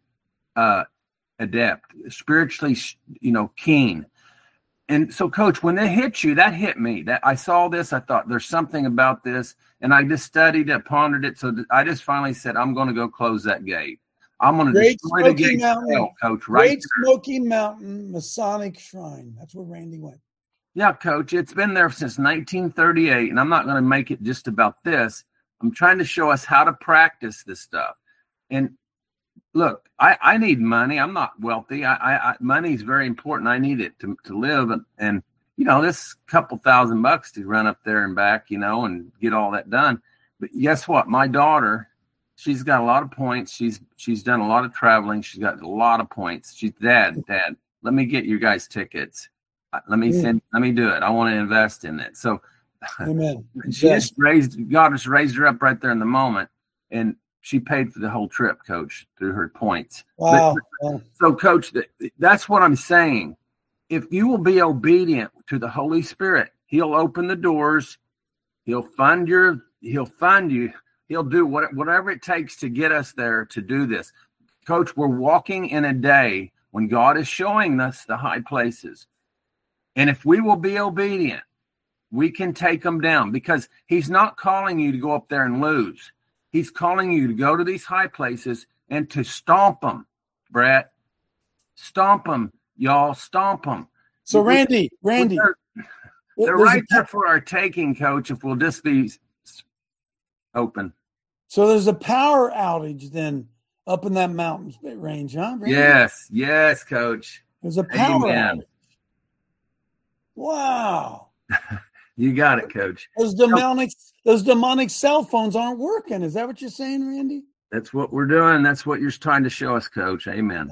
adept, spiritually, keen. And so, Coach, when it hit you, that hit me. That I saw this, I thought there's something about this, and I just studied it, pondered it. So I just finally said, I'm going to go close that gate. I'm going to destroy the gate, Coach. Right, Great Smoky Mountain Masonic Shrine. That's where Randy went. Yeah, Coach. It's been there since 1938, and I'm not going to make it just about this. I'm trying to show us how to practice this stuff. And look, I need money. I'm not wealthy. Money is very important. I need it to live. And this couple $1,000 to run up there and back, and get all that done. But guess what? My daughter, she's got a lot of points. She's done a lot of traveling. She's got a lot of points. She's Dad, let me get you guys tickets. Let me do it. I want to invest in it. So Amen. God just raised her up right there in the moment. And she paid for the whole trip, Coach, through her points. Wow. So, Coach, that's what I'm saying. If you will be obedient to the Holy Spirit, he'll open the doors. He'll fund you. He'll do whatever it takes to get us there to do this. Coach, we're walking in a day when God is showing us the high places. And if we will be obedient, we can take them down, because he's not calling you to go up there and lose. He's calling you to go to these high places and to stomp them, Brett. Stomp them, y'all. Stomp them. So, Randy. They're right there for our taking, Coach, if we'll just be open. So there's a power outage then up in that mountain range, huh, Randy? Yes, Coach. There's a power outage. Wow. You got it, Coach. Those demonic cell phones aren't working. Is that what you're saying, Randy? That's what we're doing. That's what you're trying to show us, Coach. Amen.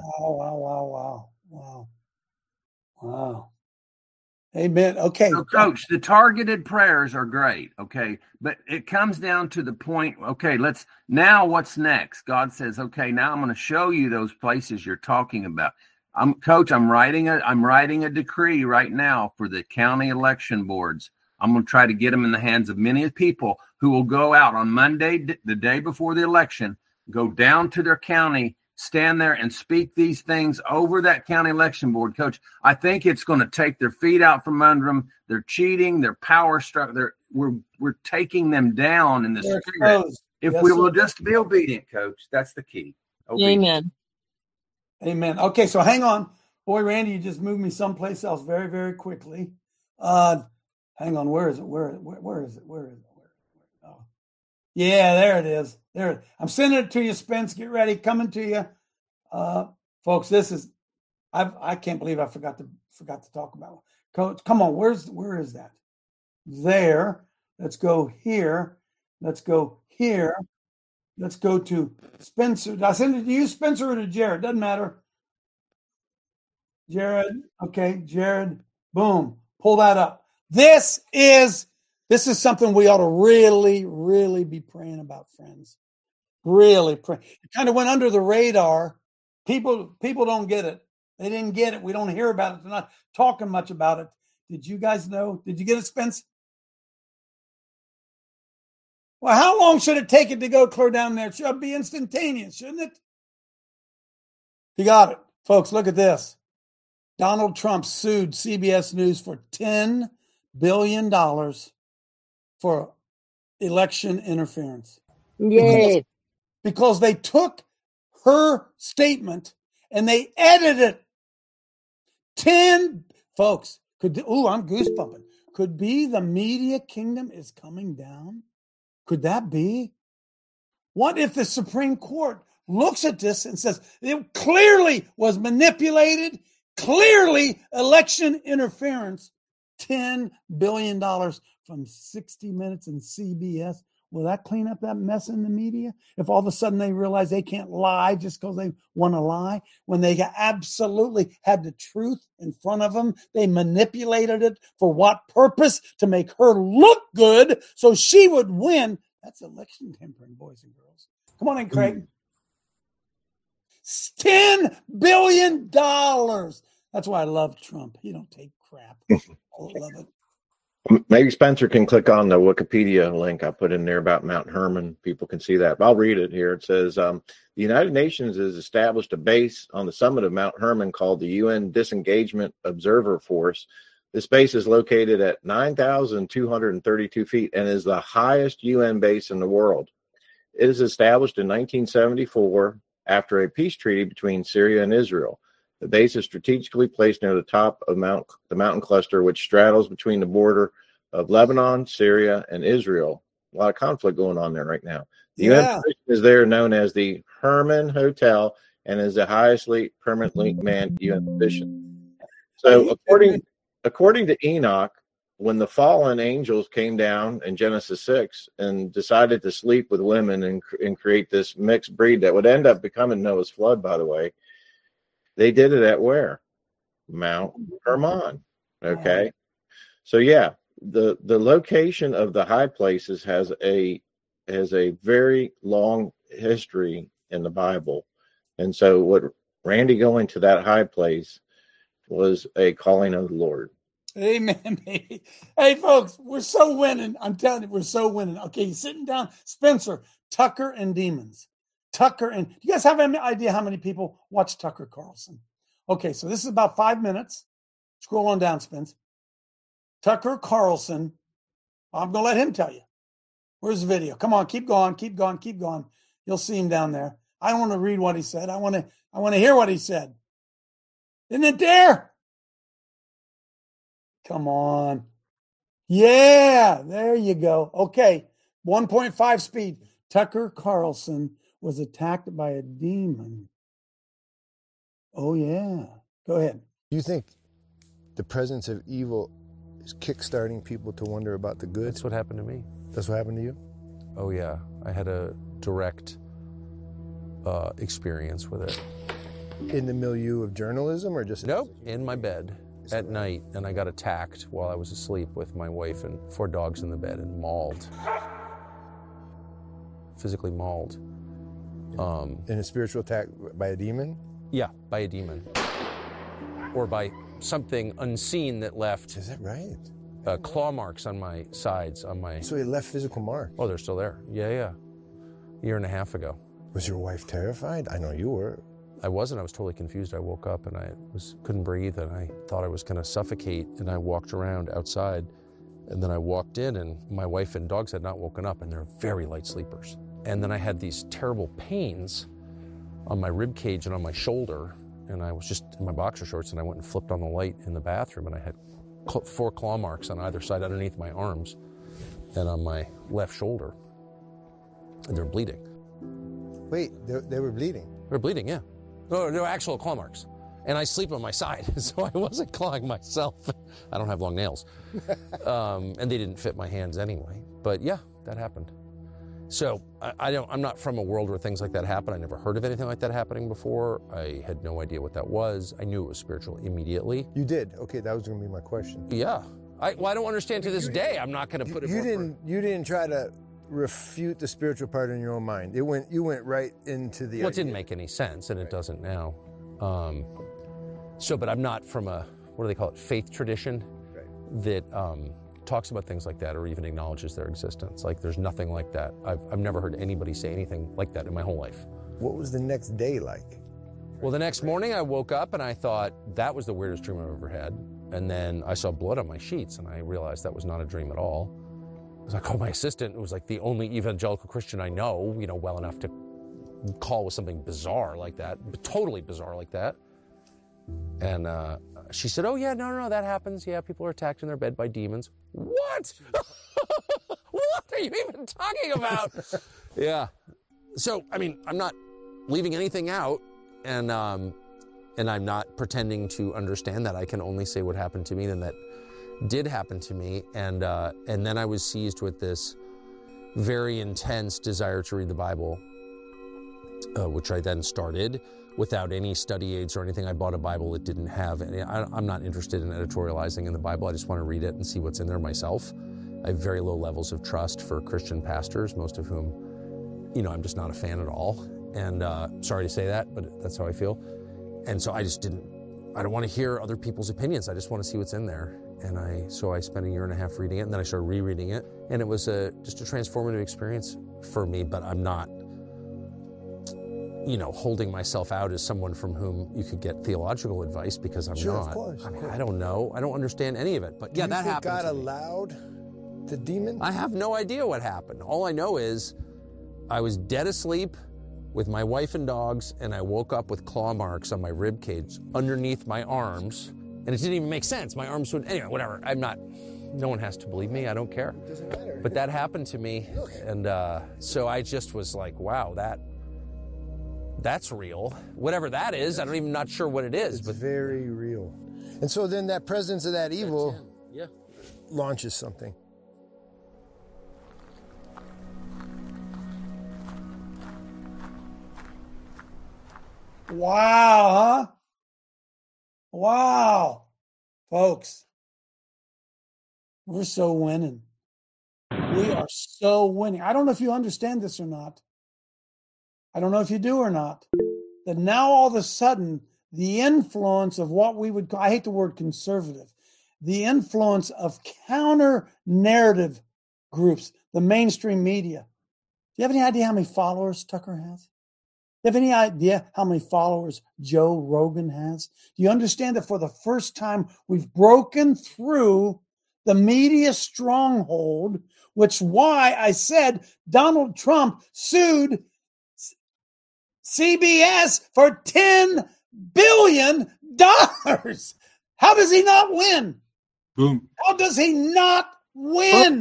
Wow. Amen. Okay. So, Coach, the targeted prayers are great. Okay. But it comes down to the point. Okay. What's next? God says, okay, now I'm going to show you those places you're talking about. Coach, I'm writing a decree right now for the county election boards. I'm going to try to get them in the hands of many people who will go out on Monday, the day before the election, go down to their county, stand there and speak these things over that county election board. Coach, I think it's going to take their feet out from under them. They're cheating. They're power struck. We're taking them down in the spirit. If we will just be obedient, Coach, that's the key. Amen. Amen. Okay, so hang on. Boy, Randy, you just moved me someplace else very, very quickly. Hang on. Where is it? Where is it? Oh. Yeah, there it is. I'm sending it to you, Spence. Get ready. Coming to you. Folks, this is I can't believe I forgot to talk about it. Coach, come on, where is that? There. Let's go here. Let's go here. Let's go to Spencer. Did I send it to you, Spencer, or to Jared? Doesn't matter. Jared. Okay, Jared. Boom. Pull that up. This is something we ought to really, really be praying about, friends. Really pray. It kind of went under the radar. People don't get it. They didn't get it. We don't hear about it. They're not talking much about it. Did you guys know? Did you get it, Spence? Well, how long should it take it to go clear down there? It should be instantaneous, shouldn't it? You got it. Folks, look at this. Donald Trump sued CBS News for $10 billion for election interference. Yay. Because they took her statement and they edited it. Folks, I'm goosebumping. Could be the media kingdom is coming down? Could that be? What if the Supreme Court looks at this and says it clearly was manipulated, Clearly election interference. $10 billion from 60 Minutes and CBS. Will that clean up that mess in the media? If all of a sudden they realize they can't lie just because they want to lie, when they absolutely had the truth in front of them, they manipulated it for what purpose? To make her look good so she would win. That's election tampering, boys and girls. Come on in, Craig. $10 billion. That's why I love Trump. He don't take crap. I love it. Maybe Spencer can click on the Wikipedia link I put in there about Mount Hermon. People can see that. I'll read it here. It says, the United Nations has established a base on the summit of Mount Hermon called the UN Disengagement Observer Force. This base is located at 9,232 feet and is the highest UN base in the world. It was established in 1974 after a peace treaty between Syria and Israel. The base is strategically placed near the top of the mountain cluster, which straddles between the border of Lebanon, Syria, and Israel. A lot of conflict going on there right now. The UN position is there known as the Hermon Hotel and is the highestly permanently manned UN position. So according to Enoch, when the fallen angels came down in Genesis 6 and decided to sleep with women and create this mixed breed that would end up becoming Noah's flood, by the way, they did it at where? Mount Hermon. Okay. So yeah, the location of the high places has a very long history in the Bible. And so what Randy going to that high place was a calling of the Lord. Amen, baby. Hey, folks, we're so winning. I'm telling you, we're so winning. Okay, sitting down. Spencer, Tucker and Demons. Tucker and... Do you guys have any idea how many people watch Tucker Carlson? Okay, so this is about 5 minutes. Scroll on down, Spence. Tucker Carlson. I'm going to let him tell you. Where's the video? Come on, keep going, keep going, keep going. You'll see him down there. I don't want to read what he said. I want to hear what he said. Isn't it there? Come on. Yeah, there you go. Okay, 1.5 speed. Tucker Carlson was attacked by a demon. Oh, yeah. Go ahead. You think the presence of evil is kickstarting people to wonder about the good? That's what happened to me. That's what happened to you? Oh, yeah. I had a direct experience with it. In the milieu of journalism or just... Nope, in my bed at night, and I got attacked while I was asleep with my wife and 4 dogs in the bed and mauled. Physically mauled. In a spiritual attack by a demon? Yeah, by a demon. Or by something unseen that left... Is that right? Claw marks on my sides, on my... So it left physical marks? Oh, they're still there. Yeah. A year and a half ago. Was your wife terrified? I know you were. I wasn't. I was totally confused. I woke up and I couldn't breathe and I thought I was going to suffocate, and I walked around outside, and then I walked in and my wife and dogs had not woken up, and they're very light sleepers. And then I had these terrible pains on my rib cage and on my shoulder, and I was just in my boxer shorts, and I went and flipped on the light in the bathroom, and I had 4 claw marks on either side underneath my arms and on my left shoulder, and they're bleeding. Wait, they were bleeding? They're bleeding, yeah. No, they're actual claw marks. And I sleep on my side, so I wasn't clawing myself. I don't have long nails. And they didn't fit my hands anyway. But yeah, that happened. So I'm not from a world where things like that happen. I never heard of anything like that happening before. I had no idea what that was. I knew it was spiritual immediately. You did? Okay, that was going to be my question. Yeah. I don't understand to this day. I'm not going to put it more... You didn't try to refute the spiritual part in your own mind. You went right into the... Well, it didn't make any sense, and it doesn't now. But I'm not from a, what do they call it, faith tradition that talks about things like that or even acknowledges their existence. Like, there's nothing like that. I've never heard anybody say anything like that in my whole life. What was the next day like? Well, the next morning I woke up and I thought, that was the weirdest dream I've ever had. And then I saw blood on my sheets and I realized that was not a dream at all. I called my assistant, who was like the only evangelical Christian I know, well enough to call with something bizarre like that, totally bizarre like that. And she said, oh yeah, no, that happens. Yeah, people are attacked in their bed by demons. What? What are you even talking about? Yeah. So, I'm not leaving anything out. And And I'm not pretending to understand that. I can only say what happened to me, and that did happen to me. And then I was seized with this very intense desire to read the Bible, which I then started without any study aids or anything. I bought a Bible that didn't have any. I'm not interested in editorializing in the Bible. I just want to read it and see what's in there myself. I have very low levels of trust for Christian pastors, most of whom, I'm just not a fan at all. And sorry to say that, but that's how I feel. And so I don't want to hear other people's opinions. I just want to see what's in there. And so I spent 1.5 years reading it, and then I started rereading it. And it was just a transformative experience for me, but I'm not, holding myself out as someone from whom you could get theological advice, because I'm sure, not. Of course. I don't know. I don't understand any of it. But yeah, that happened. God allowed the demon? I have no idea what happened. All I know is I was dead asleep with my wife and dogs, and I woke up with claw marks on my rib cage underneath my arms, and it didn't even make sense. My arms would, anyway, whatever. No one has to believe me. I don't care. It doesn't matter. But that happened to me, and so I just was like, wow, that's real. Whatever that is, I'm even not sure what it is. It's very real. And so then that presence of that evil launches something. Wow, huh? Wow. Folks, we're so winning. We are so winning. I don't know if you understand this or not. I don't know if you do or not. That now all of a sudden, the influence of what we would call, I hate the word conservative, the influence of counter-narrative groups, the mainstream media. Do you have any idea how many followers Tucker has? Do you have any idea how many followers Joe Rogan has? Do you understand that for the first time we've broken through the media stronghold, which why I said Donald Trump sued CBS for $10 billion. How does he not win? Boom. How does he not win?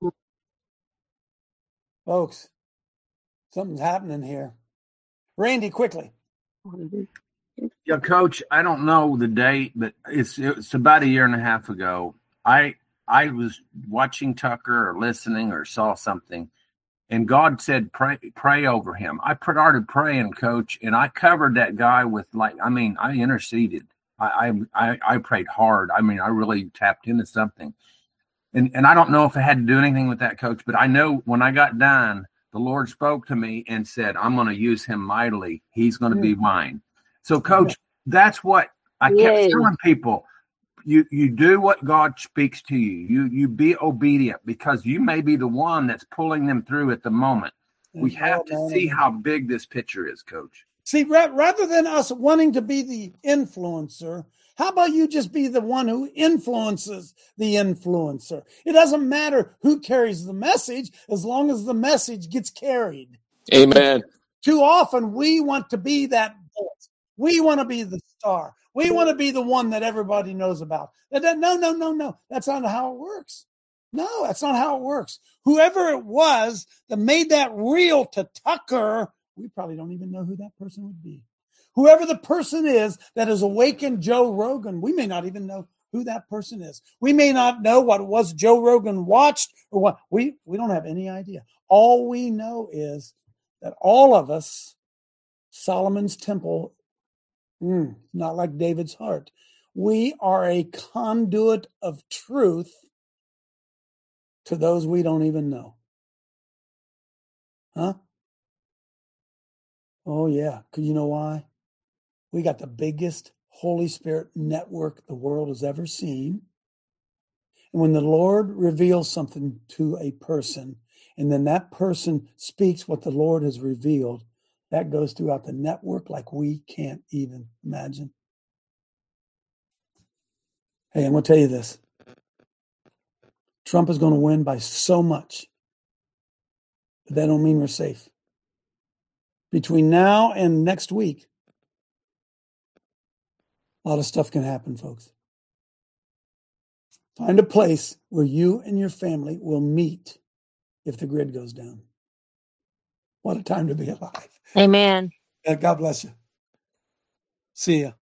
Folks, something's happening here. Randy, quickly. Yeah, Coach, I don't know the date, but it's about 1.5 years ago. I was watching Tucker or listening or saw something, and God said, pray over him. I started praying, Coach, and I covered that guy with I interceded. I prayed hard. I really tapped into something. And I don't know if I had to do anything with that, Coach, but I know when I got done, the Lord spoke to me and said, I'm going to use him mightily. He's going to be mine. So, Coach, that's what I kept telling people. You do what God speaks to you. You be obedient, because you may be the one that's pulling them through at the moment. We have to see how big this picture is, Coach. See, rather than us wanting to be the influencer, how about you just be the one who influences the influencer? It doesn't matter who carries the message as long as the message gets carried. Amen. Too often we want to be that voice. We want to be the star. We want to be the one that everybody knows about. No. That's not how it works. No, that's not how it works. Whoever it was that made that reel to Tucker, we probably don't even know who that person would be. Whoever the person is that has awakened Joe Rogan, we may not even know who that person is. We may not know what it was Joe Rogan watched or what. We don't have any idea. All we know is that all of us, Solomon's temple, not like David's heart. We are a conduit of truth to those we don't even know. Huh? Oh, yeah. Because you know why? We got the biggest Holy Spirit network the world has ever seen. And when the Lord reveals something to a person, and then that person speaks what the Lord has revealed, that goes throughout the network like we can't even imagine. Hey, I'm going to tell you this. Trump is going to win by so much. But that don't mean we're safe. Between now and next week, a lot of stuff can happen, folks. Find a place where you and your family will meet if the grid goes down. What a time to be alive. Amen. God bless you. See ya.